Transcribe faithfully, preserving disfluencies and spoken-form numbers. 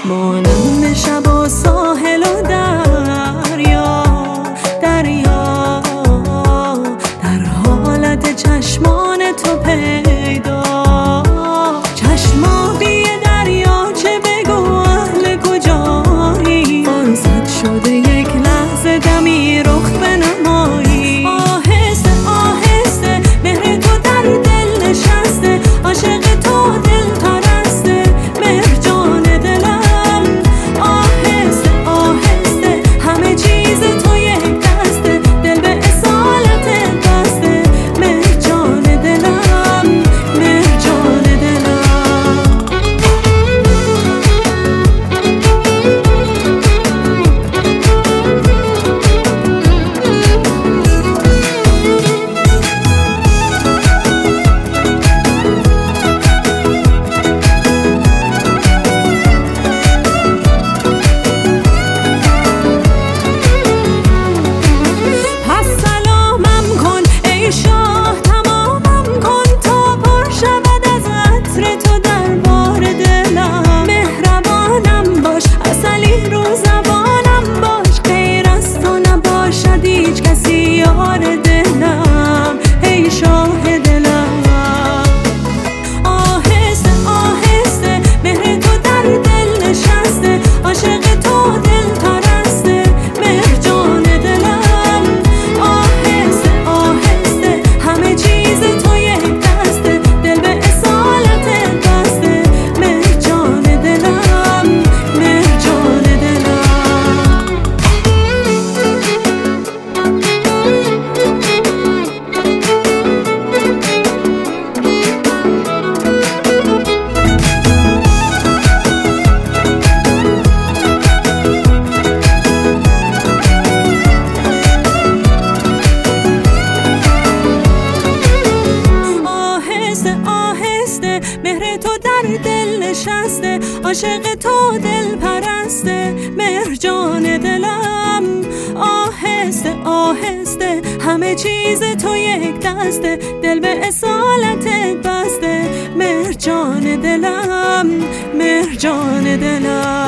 مانند شب و ساحل و دریا دریا در حالت چشمان تو پیدا چشمابی دریا چه بگو اهل کجایی فرصت شده یک لحظه دمی رخ بنمایی آهسته آهسته مهر تو در دل نشسته عاشق تو دل پرسته مهر جان دلم آهسته آهسته همه چیز تو یک دسته دل به اصالت بسته مهر جان دلم مهر جان دلم پس سلامم کن ای شاه تمامم کن تا پر شود از عطر تو دربار دلم مهربانم باش عسلی رو زبانم باش غیر از تو نباشد هیچ کسی یار دلم ای شاه دلم آهسته آهسته مهر تو در دل نشسته عاشق تو دل پرسته مهر جان دلم آهسته آهسته همه چیز تو یک دسته دل به اصالت بسته مهر جان دلم مهر جان دلم آهسته آهسته مهر تو در دل نشسته عاشق تو دل پرسته مهر جان دلم آهسته آهسته همه چیز تو یک دسته دل به اصالت بسته مهر جان دلم مهر جان دلم